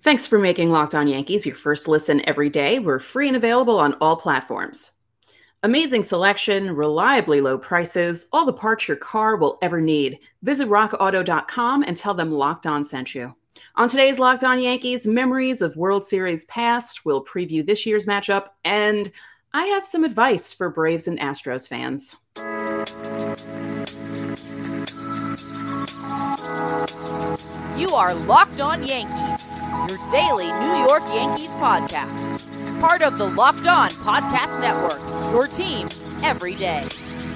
Thanks for making Locked On Yankees your first listen every day. We're free and available on all platforms. Amazing selection, reliably low prices, all the parts your car will ever need. Visit rockauto.com and tell them Locked On sent you. On today's Locked On Yankees, memories of World Series past, we'll preview this year's matchup, and I have some advice for Braves and Astros fans. You are Locked On Yankees, your daily New York Yankees podcast. Part of the Locked On Podcast Network, your team every day.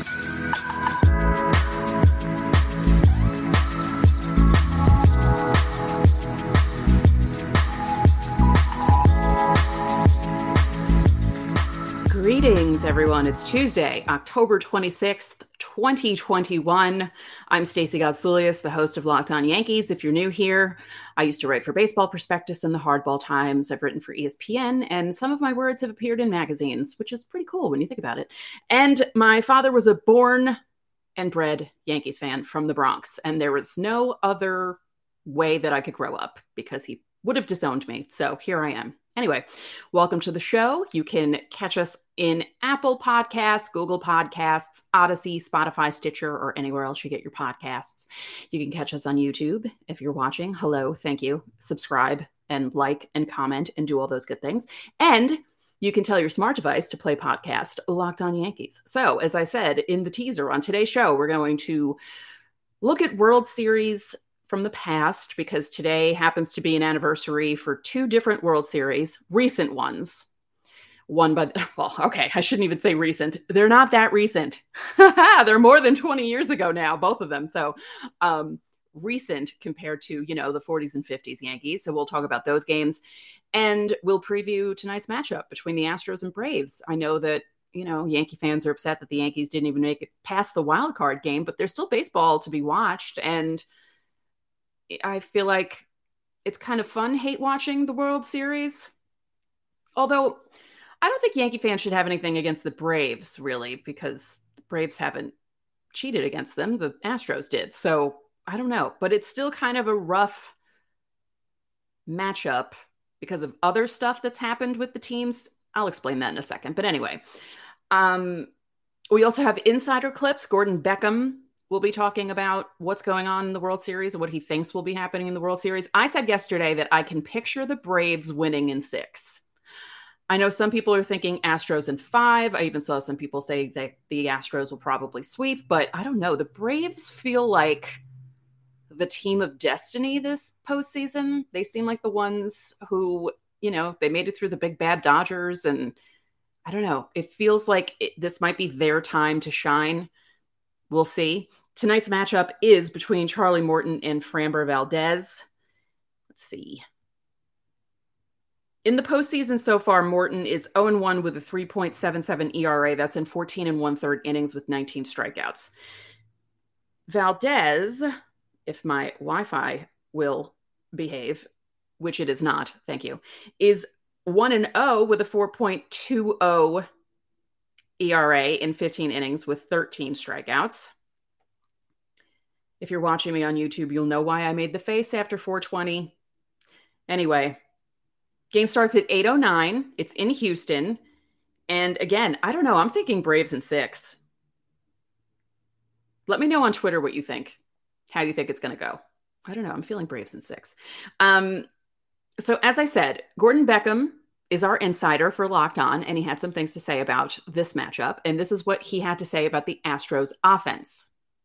Greetings, everyone. It's Tuesday, October 26th, 2021. I'm Stacey Gotsoulias, the host of Locked On Yankees. If you're new here, I used to write for Baseball Prospectus and the Hardball Times. I've written for ESPN, and some of my words have appeared in magazines, which is pretty cool when you think about it. And my father was a born and bred Yankees fan from the Bronx, and there was no other way that I could grow up because he would have disowned me. So here I am. Anyway, welcome to the show. You can catch us in Apple Podcasts, Google Podcasts, Odyssey, Spotify, Stitcher, or anywhere else you get your podcasts. You can catch us on YouTube if you're watching. Hello, thank you. Subscribe and like and comment and do all those good things. And you can tell your smart device to play podcast Locked On Yankees. So, as I said in the teaser on today's show, we're going to look at World Series from the past, because today happens to be an anniversary for two different World Series, recent ones. One by, well, okay, I shouldn't even say recent. They're not that recent. They're more than 20 years ago now, both of them. So recent compared to, the 40s and 50s Yankees. So we'll talk about those games. And we'll preview tonight's matchup between the Astros and Braves. I know that, Yankee fans are upset that the Yankees didn't even make it past the wild card game, but there's still baseball to be watched. And I feel like it's kind of fun hate watching the World Series. Although I don't think Yankee fans should have anything against the Braves, really, because the Braves haven't cheated against them. The Astros did. So I don't know. But it's still kind of a rough matchup because of other stuff that's happened with the teams. I'll explain that in a second. But anyway, we also have insider clips. Gordon Beckham we'll be talking about what's going on in the World Series and what he thinks will be happening in the World Series. I said yesterday that I can picture the Braves winning in 6. I know some people are thinking Astros in 5. I even saw some people say that the Astros will probably sweep, but I don't know. The Braves feel like the team of destiny this postseason. They seem like the ones who, they made it through the big bad Dodgers, and I don't know. It feels like this might be their time to shine. We'll see. Tonight's matchup is between Charlie Morton and Framber Valdez. Let's see. In the postseason so far, Morton is 0-1 with a 3.77 ERA. That's in 14 1/3 innings with 19 strikeouts. Valdez, if my Wi-Fi will behave, which it is not, thank you, is 1-0 with a 4.20 ERA in 15 innings with 13 strikeouts. If you're watching me on YouTube, you'll know why I made the face after 420. Anyway, game starts at 8:09. It's in Houston. And again, I don't know. I'm thinking Braves in 6. Let me know on Twitter what you think, how you think it's going to go. I don't know. I'm feeling Braves in 6. So as I said, Gordon Beckham is our insider for Locked On, and he had some things to say about this matchup. And this is what he had to say about the Astros offense.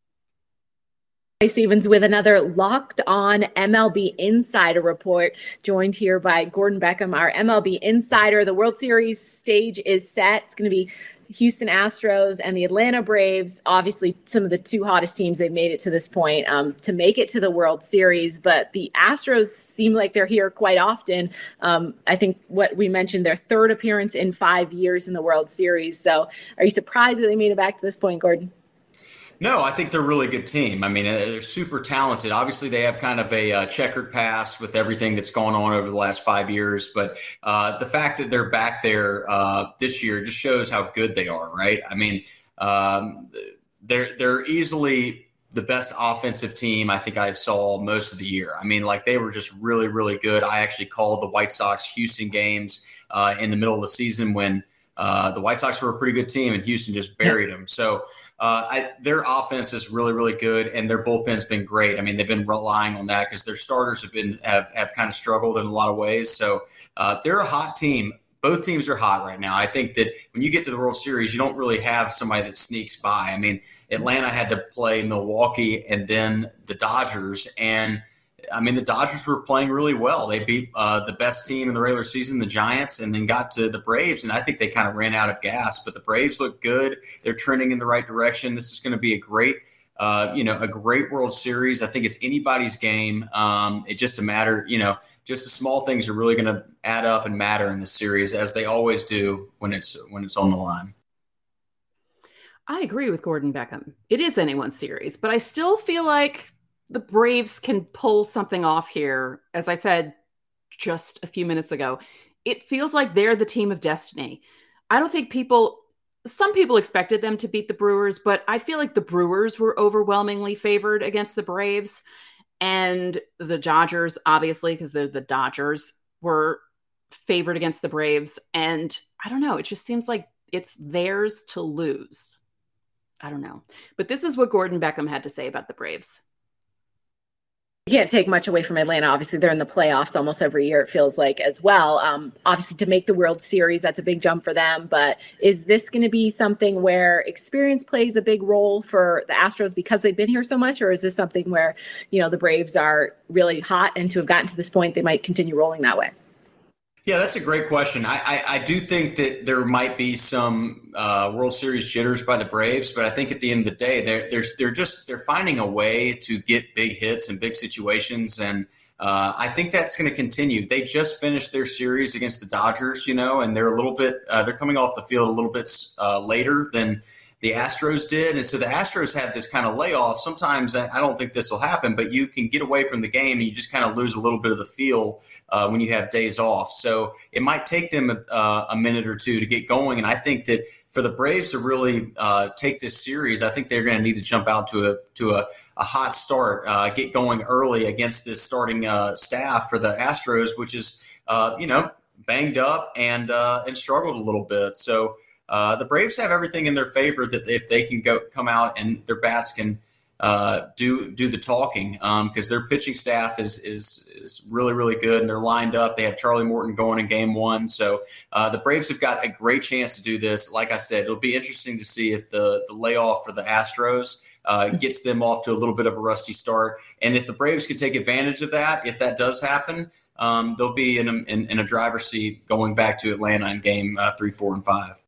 Hi, Stevens with another Locked On MLB Insider Report, joined here by Gordon Beckham, our MLB Insider. The World Series stage is set. It's going to be Houston Astros and the Atlanta Braves. Obviously, some of the two hottest teams, they've made it to this point to make it to the World Series. But the Astros seem like they're here quite often. I think what we mentioned, their third appearance in 5 years in the World Series. So are you surprised that they made it back to this point, Gordon? No, I think they're a really good team. I mean, they're super talented. Obviously, they have kind of a checkered past with everything that's gone on over the last 5 years. But the fact that they're back there this year just shows how good they are, right? I mean, they're easily the best offensive team I think I saw most of the year. I mean, like they were just really, really good. I actually called the White Sox Houston games in the middle of the season when the White Sox were a pretty good team and Houston just buried them. So their offense is really, really good, and their bullpen's been great. I mean, they've been relying on that because their starters have kind of struggled in a lot of ways. So they're a hot team. Both teams are hot right now. I think that when you get to the World Series, you don't really have somebody that sneaks by. I mean, Atlanta had to play Milwaukee and then the Dodgers, and I mean, the Dodgers were playing really well. They beat the best team in the regular season, the Giants, and then got to the Braves, and I think they kind of ran out of gas. But the Braves look good. They're trending in the right direction. This is going to be a great World Series. I think it's anybody's game. It's just a matter, just the small things are really going to add up and matter in this series, as they always do when it's on the line. I agree with Gordon Beckham. It is anyone's series, but I still feel like the Braves can pull something off here. As I said just a few minutes ago, it feels like they're the team of destiny. I don't think some people expected them to beat the Brewers, but I feel like the Brewers were overwhelmingly favored against the Braves. And the Dodgers, obviously, because they're the Dodgers, were favored against the Braves. And I don't know, it just seems like it's theirs to lose. I don't know. But this is what Gordon Beckham had to say about the Braves. You can't take much away from Atlanta. Obviously, they're in the playoffs almost every year, it feels like, as well. Obviously, to make the World Series, that's a big jump for them. But is this going to be something where experience plays a big role for the Astros because they've been here so much? Or is this something where, the Braves are really hot, and to have gotten to this point, they might continue rolling that way? Yeah, that's a great question. I do think that there might be some World Series jitters by the Braves, but I think at the end of the day, they're finding a way to get big hits in big situations, and I think that's going to continue. They just finished their series against the Dodgers, and they're a little bit they're coming off the field a little bit later than the Astros did. And so the Astros had this kind of layoff. Sometimes I don't think this will happen, but you can get away from the game and you just kind of lose a little bit of the feel when you have days off. So it might take them a minute or two to get going. And I think that for the Braves to really take this series, I think they're going to need to jump out to a hot start, get going early against this starting staff for the Astros, which is, banged up and struggled a little bit. So the Braves have everything in their favor that if they can come out and their bats can do the talking, because their pitching staff is really, really good, and they're lined up. They have Charlie Morton going in game one. So the Braves have got a great chance to do this. Like I said, it'll be interesting to see if the layoff for the Astros gets them off to a little bit of a rusty start. And if the Braves can take advantage of that, if that does happen, they'll be in a driver's seat going back to Atlanta in game 3, 4, and 5.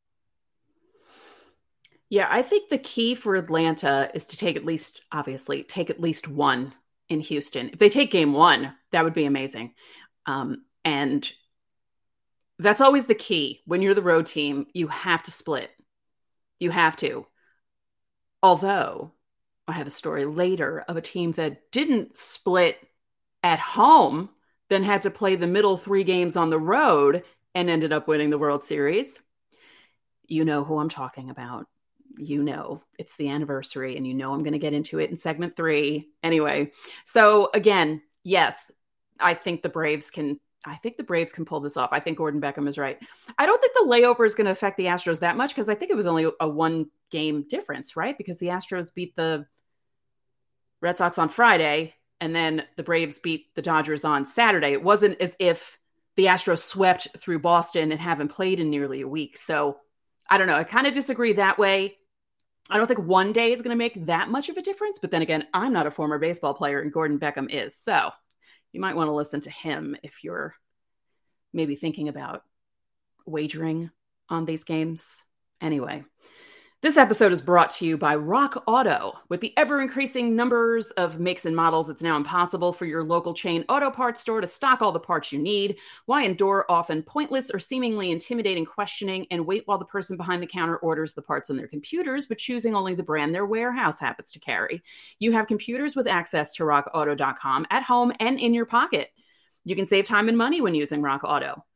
Yeah, I think the key for Atlanta is to take at least one in Houston. If they take game one, that would be amazing. And that's always the key. When you're the road team, you have to split. You have to. Although I have a story later of a team that didn't split at home, then had to play the middle 3 games on the road and ended up winning the World Series. You know who I'm talking about. It's the anniversary, and I'm going to get into it in segment 3. Anyway, so again, yes, I think the Braves can pull this off. I think Gordon Beckham is right. I don't think the layover is going to affect the Astros that much, because I think it was only a 1-game difference, right? Because the Astros beat the Red Sox on Friday, and then the Braves beat the Dodgers on Saturday. It wasn't as if the Astros swept through Boston and haven't played in nearly a week. So I don't know. I kind of disagree that way. I don't think one day is going to make that much of a difference. But then again, I'm not a former baseball player, and Gordon Beckham is. So you might want to listen to him if you're maybe thinking about wagering on these games. Anyway, this episode is brought to you by Rock Auto. With the ever-increasing numbers of makes and models, it's now impossible for your local chain auto parts store to stock all the parts you need. Why endure often pointless or seemingly intimidating questioning and wait while the person behind the counter orders the parts on their computers, but choosing only the brand their warehouse happens to carry? You have computers with access to rockauto.com at home and in your pocket. You can save time and money when using Rock Auto.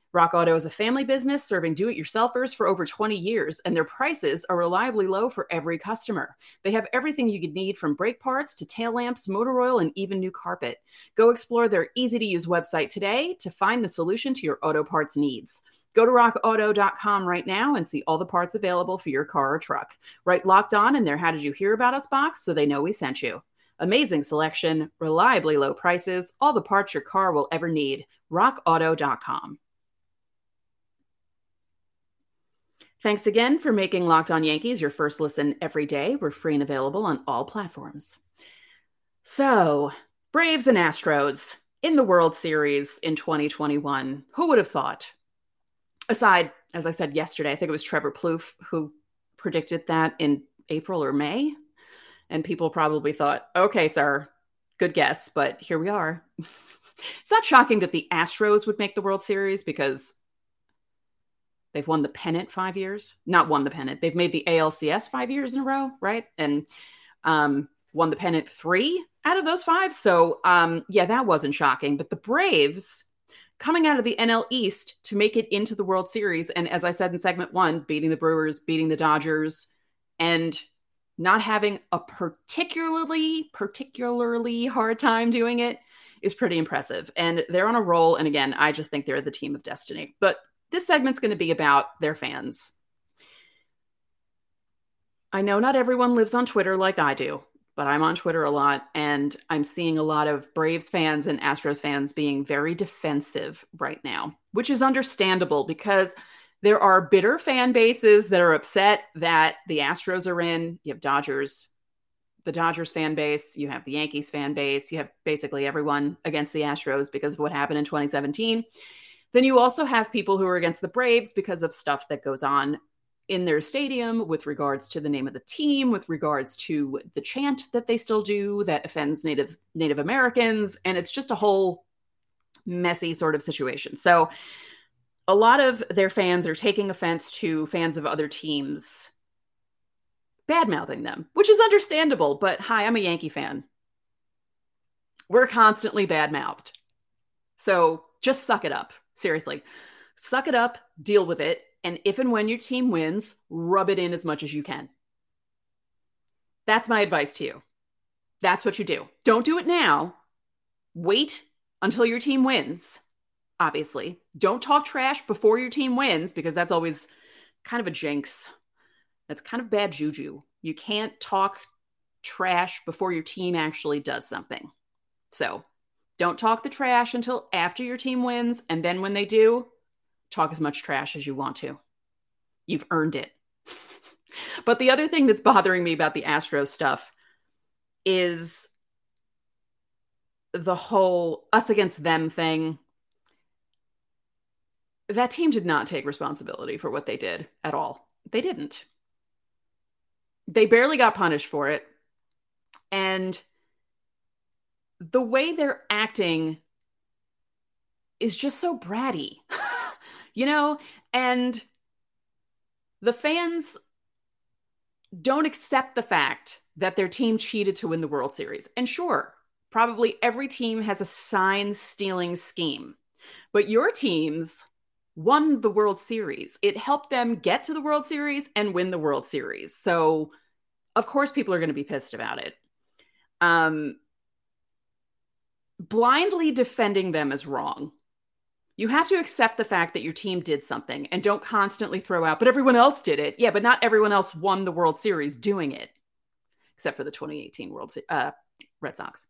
Rock Auto is a family business serving do-it-yourselfers for over 20 years, and their prices are reliably low for every customer. They have everything you could need, from brake parts to tail lamps, motor oil, and even new carpet. Go explore their easy-to-use website today to find the solution to your auto parts needs. Go to rockauto.com right now and see all the parts available for your car or truck. Write Locked On in their How Did You Hear About Us box so they know we sent you. Amazing selection, reliably low prices, all the parts your car will ever need. rockauto.com. Thanks again for making Locked On Yankees your first listen every day. We're free and available on all platforms. So, Braves and Astros in the World Series in 2021. Who would have thought? Aside, as I said yesterday, I think it was Trevor Plouffe who predicted that in April or May. And people probably thought, okay, sir, good guess, but here we are. It's not shocking that the Astros would make the World Series because they've won the pennant 5 years. Not won the pennant. They've made the ALCS 5 years in a row, right? And won the pennant 3 out of those 5. So, yeah, that wasn't shocking. But the Braves coming out of the NL East to make it into the World Series, and as I said in segment 1, beating the Brewers, beating the Dodgers, and not having a particularly hard time doing it is pretty impressive. And they're on a roll. And again, I just think they're the team of destiny. But this segment's going to be about their fans. I know not everyone lives on Twitter like I do, but I'm on Twitter a lot, and I'm seeing a lot of Braves fans and Astros fans being very defensive right now, which is understandable because there are bitter fan bases that are upset that the Astros are in. You have the Dodgers fan base, you have the Yankees fan base, you have basically everyone against the Astros because of what happened in 2017. Then you also have people who are against the Braves because of stuff that goes on in their stadium with regards to the name of the team, with regards to the chant that they still do that offends Native Americans. And it's just a whole messy sort of situation. So a lot of their fans are taking offense to fans of other teams bad-mouthing them, which is understandable. But hi, I'm a Yankee fan. We're constantly bad-mouthed. So just suck it up. Seriously, suck it up, deal with it. And if and when your team wins, rub it in as much as you can. That's my advice to you. That's what you do. Don't do it now. Wait until your team wins, obviously. Don't talk trash before your team wins because that's always kind of a jinx. That's kind of bad juju. You can't talk trash before your team actually does something. So don't talk the trash until after your team wins. And then when they do, talk as much trash as you want to. You've earned it. But the other thing that's bothering me about the Astros stuff is the whole us against them thing. That team did not take responsibility for what they did at all. They didn't. They barely got punished for it. And the way they're acting is just so bratty, you know? And the fans don't accept the fact that their team cheated to win the World Series. And sure, probably every team has a sign-stealing scheme. But your teams won the World Series. It helped them get to the World Series and win the World Series. So, of course, people are going to be pissed about it. Blindly defending them is wrong. You have to accept the fact that your team did something and don't constantly throw out, but everyone else did it. Yeah, but not everyone else won the World Series doing it, except for the 2018 Red Sox.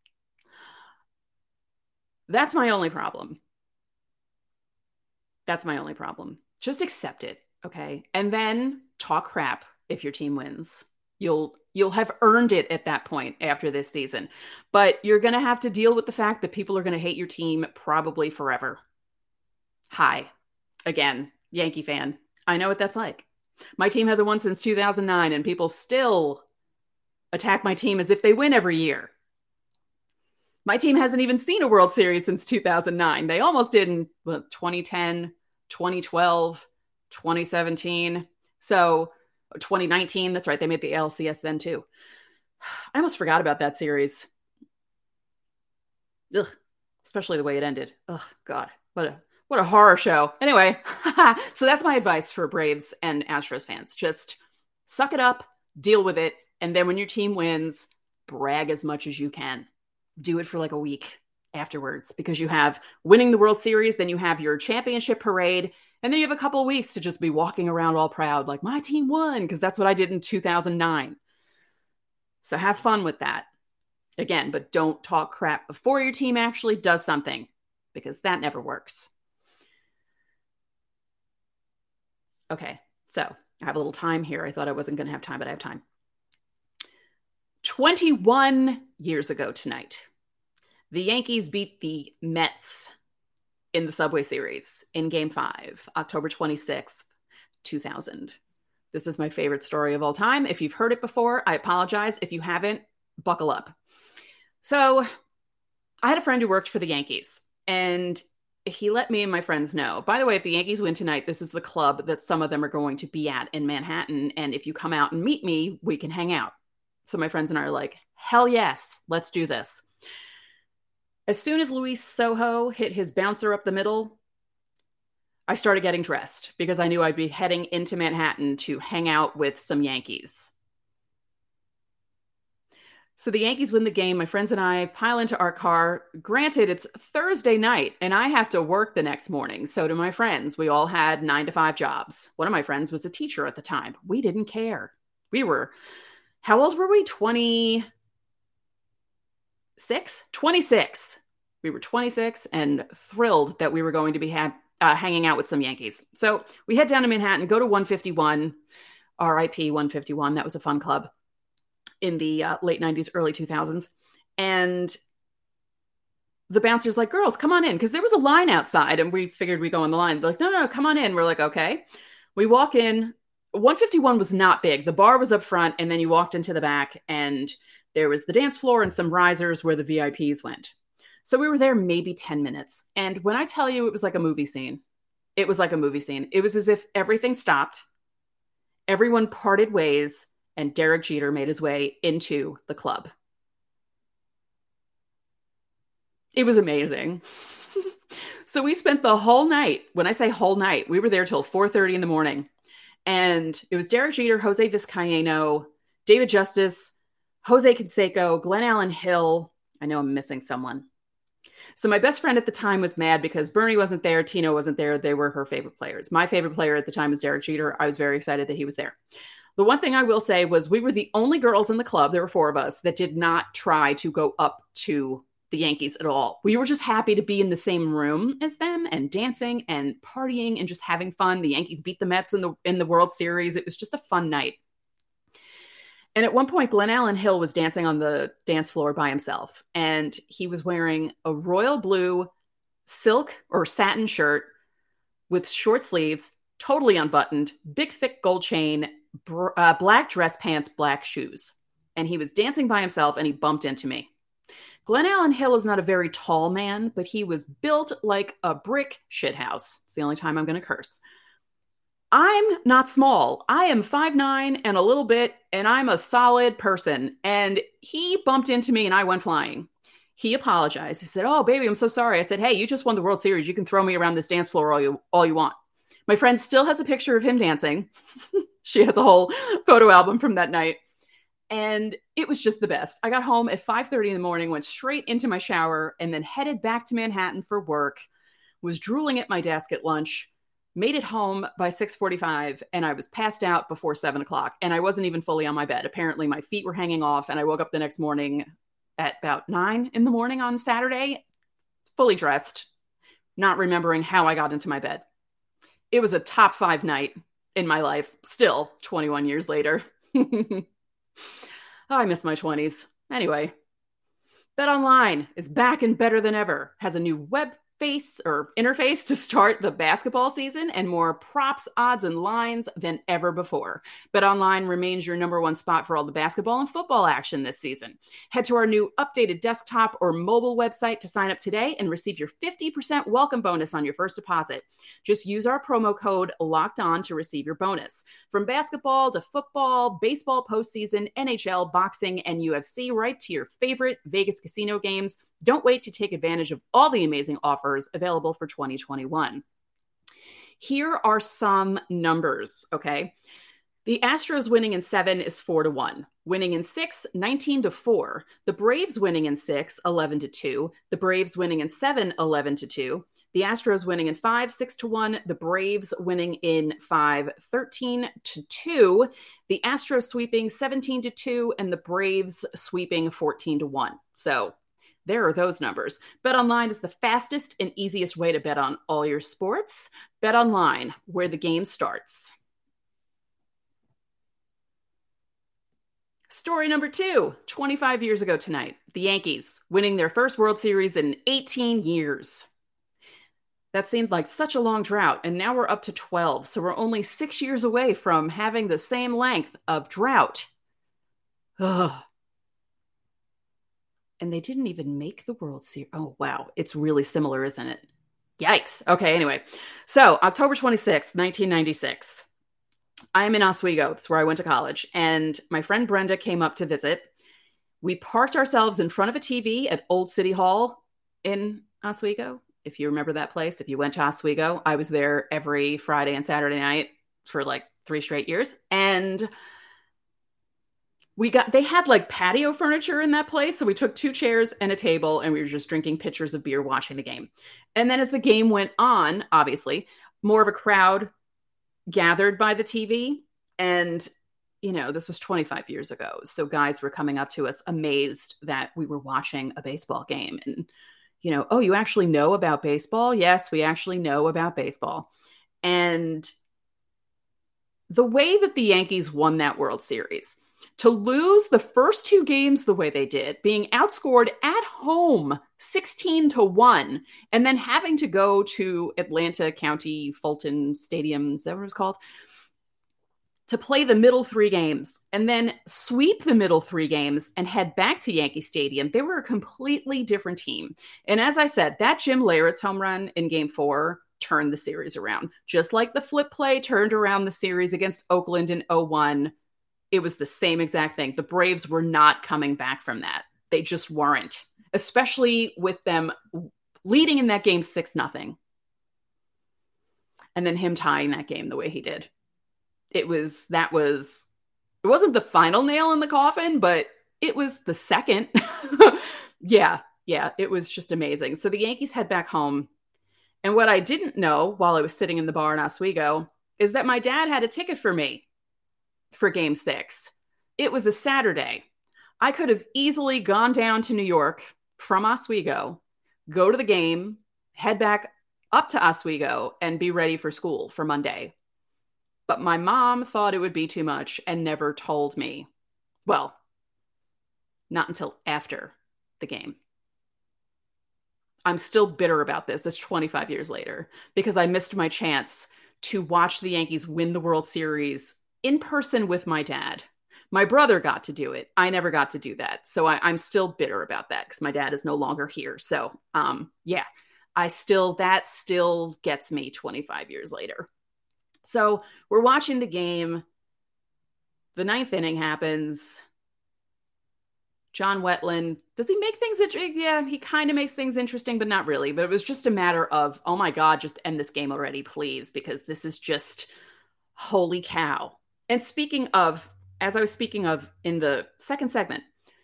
That's my only problem. That's my only problem. Just accept it, okay? And then talk crap if your team wins. You'll have earned it at that point after this season. But you're going to have to deal with the fact that people are going to hate your team probably forever. Hi. Again, Yankee fan. I know what that's like. My team hasn't won since 2009, and people still attack my team as if they win every year. My team hasn't even seen a World Series since 2009. They almost did in 2010, 2012, 2017. So 2019, that's right. They made the ALCS then too. I almost forgot about that series. Ugh, especially the way it ended. Oh God, what What a horror show. Anyway, so that's my advice for Braves and Astros fans. Just suck it up, deal with it, and then when your team wins, brag as much as you can. Do it for like a week afterwards, because you have winning the World Series, then you have your championship parade, and then you have a couple of weeks to just be walking around all proud, like my team won, because that's what I did in 2009. So have fun with that. Again, but don't talk crap before your team actually does something, because that never works. Okay, so I have a little time here. I thought I wasn't going to have time, but I have time. 21 years ago tonight, the Yankees beat the Mets in the Subway Series in Game 5, October 26th, 2000. This is my favorite story of all time. If you've heard it before, I apologize. If you haven't, buckle up. So I had a friend who worked for the Yankees, and he let me and my friends know, by the way, if the Yankees win tonight, this is the club that some of them are going to be at in Manhattan. And if you come out and meet me, we can hang out. So my friends and I are like, hell yes, let's do this. As soon as Luis Sojo hit his bouncer up the middle, I started getting dressed because I knew I'd be heading into Manhattan to hang out with some Yankees. So the Yankees win the game. My friends and I pile into our car. Granted, it's Thursday night and I have to work the next morning. So do my friends. We all had 9-to-5 jobs. One of my friends was a teacher at the time. We didn't care. How old were we? 26? 26. We were 26 and thrilled that we were going to be hanging out with some Yankees. So we head down to Manhattan, go to 151, RIP 151. That was a fun club in the late 90s, early 2000s. And the bouncer's like, girls, come on in. Because there was a line outside and we figured we'd go on the line. They're like, no, come on in. We're like, okay. We walk in. 151 was not big. The bar was up front, and then you walked into the back, and there was the dance floor and some risers where the VIPs went. So we were there maybe 10 minutes. And when I tell you it was like a movie scene, it was like a movie scene. It was as if everything stopped, everyone parted ways, and Derek Jeter made his way into the club. It was amazing. So we spent the whole night. When I say whole night, we were there till 4:30 in the morning. And it was Derek Jeter, Jose Vizcaino, David Justice, Jose Canseco, Glenallen Hill. I know I'm missing someone. So my best friend at the time was mad because Bernie wasn't there. Tino wasn't there. They were her favorite players. My favorite player at the time was Derek Jeter. I was very excited that he was there. The one thing I will say was we were the only girls in the club, there were 4 of us, that did not try to go up to the Yankees at all. We were just happy to be in the same room as them and dancing and partying and just having fun. The Yankees beat the Mets in the World Series. It was just a fun night. And at one point, Glenallen Hill was dancing on the dance floor by himself. And he was wearing a royal blue silk or satin shirt with short sleeves, totally unbuttoned, big, thick gold chain, black dress pants, black shoes. And he was dancing by himself and he bumped into me. Glenallen Hill is not a very tall man, but he was built like a brick shithouse. It's the only time I'm going to curse. I'm not small. I am 5'9" and a little bit, and I'm a solid person. And he bumped into me and I went flying. He apologized. He said, "Oh, baby, I'm so sorry." I said, "Hey, you just won the World Series. You can throw me around this dance floor all you want." My friend still has a picture of him dancing. She has a whole photo album from that night. And it was just the best. I got home at 5:30 in the morning, went straight into my shower, and then headed back to Manhattan for work, was drooling at my desk at lunch, made it home by 6:45, and I was passed out before 7 o'clock. And I wasn't even fully on my bed. Apparently, my feet were hanging off, and I woke up the next morning at about 9 in the morning on Saturday, fully dressed, not remembering how I got into my bed. It was a top 5 night in my life, still 21 years later. Oh, I miss my 20s. Anyway, BetOnline is back and better than ever. Has a new web interface to start the basketball season and more props, odds, and lines than ever before. BetOnline remains your #1 spot for all the basketball and football action this season. Head to our new updated desktop or mobile website to sign up today and receive your 50% welcome bonus on your first deposit. Just use our promo code LOCKEDON to receive your bonus. From basketball to football, baseball postseason, NHL, boxing, and UFC, right to your favorite Vegas casino games, Don't wait to take advantage of all the amazing offers available for 2021. Here are some numbers, okay? The Astros winning in 7 is 4-1. Winning in 6, 19-4. The Braves winning in 6, 11-2. The Braves winning in 7, 11-2. The Astros winning in 5, 6-1. The Braves winning in 5, 13-2. The Astros sweeping 17-2, and the Braves sweeping 14-1. So there are those numbers. BetOnline is the fastest and easiest way to bet on all your sports. BetOnline, where the game starts. Story number 2, 25 years ago tonight, the Yankees winning their first World Series in 18 years. That seemed like such a long drought, and now we're up to 12, so we're only 6 years away from having the same length of drought. Ugh. And they didn't even make the World Series. Oh, wow. It's really similar, isn't it? Yikes. Okay, anyway. So, October 26th, 1996. I'm in Oswego. That's where I went to college. And my friend Brenda came up to visit. We parked ourselves in front of a TV at Old City Hall in Oswego. If you remember that place, if you went to Oswego, I was there every Friday and Saturday night for like 3 straight years. And they had like patio furniture in that place. So we took 2 chairs and a table and we were just drinking pitchers of beer, watching the game. And then as the game went on, obviously, more of a crowd gathered by the TV. And, you know, this was 25 years ago. So guys were coming up to us amazed that we were watching a baseball game. And, you know, oh, you actually know about baseball? Yes, we actually know about baseball. And the way that the Yankees won that World Series, to lose the first 2 games the way they did, being outscored at home 16-1, and then having to go to Atlanta County Fulton Stadium, is that what it was called? To play the middle 3 games and then sweep the middle 3 games and head back to Yankee Stadium. They were a completely different team. And as I said, that Jim Leyritz home run in Game 4 turned the series around. Just like the flip play turned around the series against Oakland in 0-1. It was the same exact thing. The Braves were not coming back from that. They just weren't, especially with them leading in that game 6-0. And then him tying that game the way he did. It wasn't the final nail in the coffin, but it was the second. Yeah, it was just amazing. So the Yankees head back home. And what I didn't know while I was sitting in the bar in Oswego is that my dad had a ticket for me for Game 6. It was a Saturday. I could have easily gone down to New York from Oswego, go to the game, head back up to Oswego, and be ready for school for Monday. But my mom thought it would be too much and never told me. Well, not until after the game. I'm still bitter about this. It's 25 years later because I missed my chance to watch the Yankees win the World Series in person with my dad. My brother got to do it. I never got to do that. So I'm still bitter about that because my dad is no longer here. So yeah, that still gets me 25 years later. So we're watching the game. The 9th inning happens. John Wetland, does he make things interesting? Yeah, he kind of makes things interesting, but not really. But it was just a matter of, oh my God, just end this game already, please, because this is just holy cow. And speaking of, as I was speaking of in the second segment,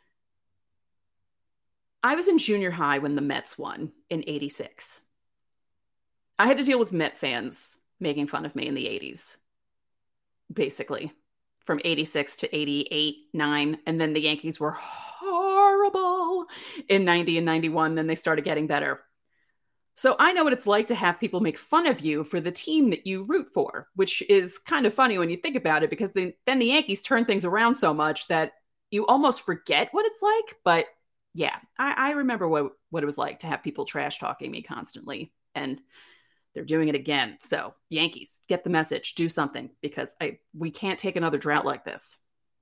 I was in junior high when the Mets won in 86. I had to deal with Met fans making fun of me in the 80s, basically, from 86 to 88, 9. And then the Yankees were horrible in 90 and 91. Then they started getting better. So I know what it's like to have people make fun of you for the team that you root for, which is kind of funny when you think about it, because then the Yankees turn things around so much that you almost forget what it's like. But yeah, I remember what it was like to have people trash talking me constantly, and they're doing it again. So Yankees, get the message, do something, because we can't take another drought like this.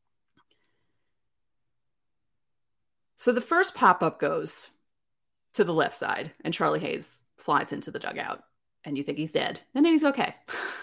So the first pop-up goes to the left side, and Charlie Hayes flies into the dugout, and you think he's dead, and then he's okay.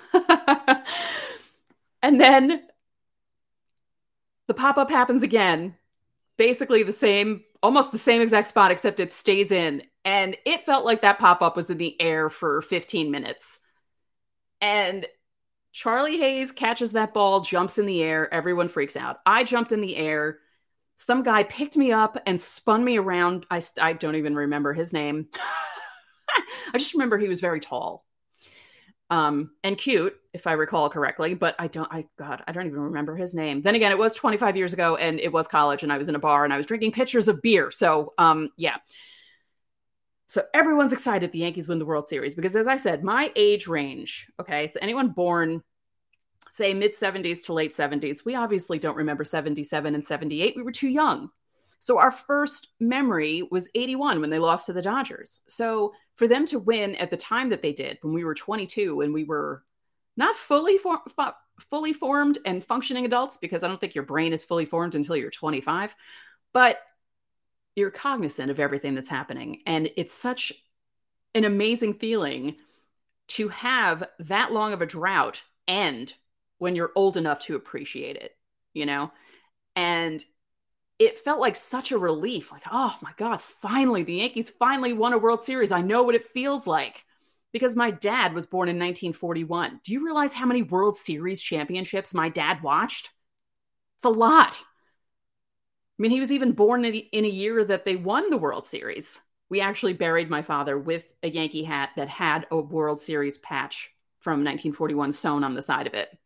And then the pop-up happens again, basically the same almost the same exact spot, except it stays in. And it felt like that pop-up was in the air for 15 minutes. And Charlie Hayes catches that ball, jumps in the air. Everyone freaks out. I jumped in the air. Some guy picked me up and spun me around. I don't even remember his name. I just remember he was very tall. And cute, if I recall correctly, but I don't even remember his name. Then again, it was 25 years ago and it was college and I was in a bar and I was drinking pitchers of beer. So, yeah. So everyone's excited the Yankees win the World Series because, as I said, my age range, okay, so anyone born, say, mid-70s to late 70s, we obviously don't remember 77 and 78. We were too young. So our first memory was 81 when they lost to the Dodgers. So for them to win at the time that they did, when we were 22 and we were not fully formed and functioning adults, because I don't think your brain is fully formed until you're 25, but you're cognizant of everything that's happening. And it's such an amazing feeling to have that long of a drought end when you're old enough to appreciate it, you know? And it felt like such a relief. Like, oh my God, finally, the Yankees finally won a World Series. I know what it feels like because my dad was born in 1941. Do you realize how many World Series championships my dad watched? It's a lot. I mean, he was even born in a year that they won the World Series. We actually buried my father with a Yankee hat that had a World Series patch from 1941 sewn on the side of it.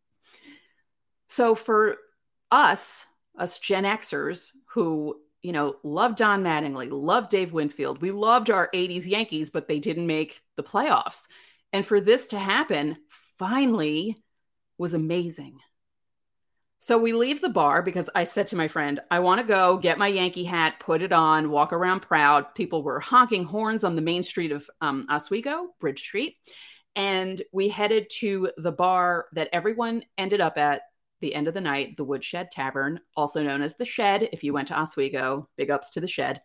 So for us Gen Xers who, you know, loved Don Mattingly, loved Dave Winfield, we loved our 80s Yankees, but they didn't make the playoffs. And for this to happen finally was amazing. So we leave the bar because I said to my friend, I want to go get my Yankee hat, put it on, walk around proud. People were honking horns on the main street of Oswego, Bridge Street. And we headed to the bar that everyone ended up at the end of the night, the Woodshed Tavern, also known as the Shed. If you went to Oswego, big ups to the Shed.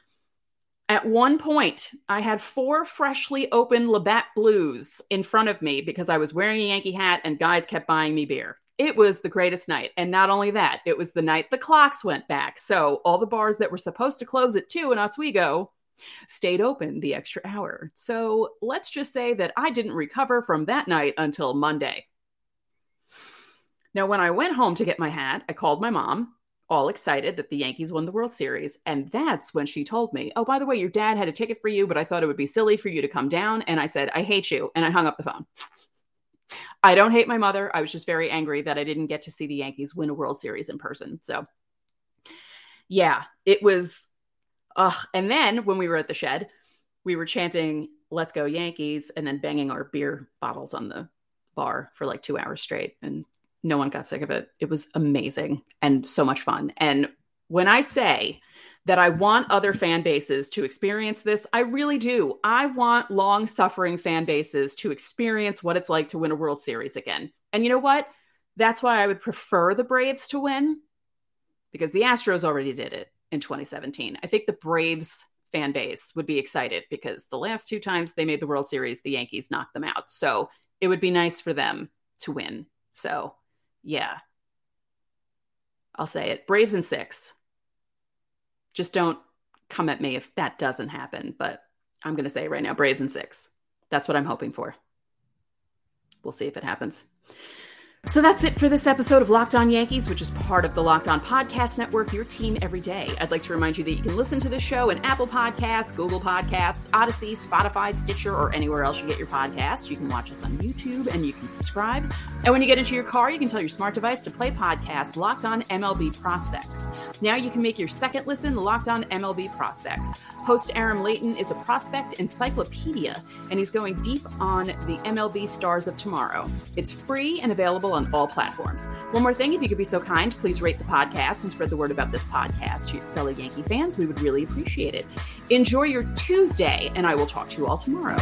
At one point, I had 4 freshly opened Labatt Blues in front of me because I was wearing a Yankee hat and guys kept buying me beer. It was the greatest night. And not only that, it was the night the clocks went back. So all the bars that were supposed to close at 2 in Oswego stayed open the extra hour. So let's just say that I didn't recover from that night until Monday. Now, when I went home to get my hat, I called my mom, all excited that the Yankees won the World Series. And that's when she told me, oh, by the way, your dad had a ticket for you, but I thought it would be silly for you to come down. And I said, I hate you. And I hung up the phone. I don't hate my mother. I was just very angry that I didn't get to see the Yankees win a World Series in person. So, yeah, it was. And then when we were at the Shed, we were chanting, let's go Yankees, and then banging our beer bottles on the bar for like 2 hours straight. And no one got sick of it. It was amazing and so much fun. And when I say that I want other fan bases to experience this, I really do. I want long-suffering fan bases to experience what it's like to win a World Series again. And you know what? That's why I would prefer the Braves to win, because the Astros already did it in 2017. I think the Braves fan base would be excited because the last 2 times they made the World Series, the Yankees knocked them out. So it would be nice for them to win. So yeah, I'll say it. Braves in 6. Just don't come at me if that doesn't happen. But I'm going to say right now, Braves in 6. That's what I'm hoping for. We'll see if it happens. So that's it for this episode of Locked On Yankees, which is part of the Locked On Podcast Network, your team every day. I'd like to remind you that you can listen to the show in Apple Podcasts, Google Podcasts, Odyssey, Spotify, Stitcher, or anywhere else you get your podcasts. You can watch us on YouTube and you can subscribe. And when you get into your car, you can tell your smart device to play podcast Locked On MLB Prospects. Now you can make your second listen Locked On MLB Prospects. Host Aram Layton is a prospect encyclopedia, and he's going deep on the MLB stars of tomorrow. It's free and available on all platforms. One more thing, if you could be so kind, please rate the podcast and spread the word about this podcast to your fellow Yankee fans. We would really appreciate it. Enjoy your Tuesday, and I will talk to you all tomorrow.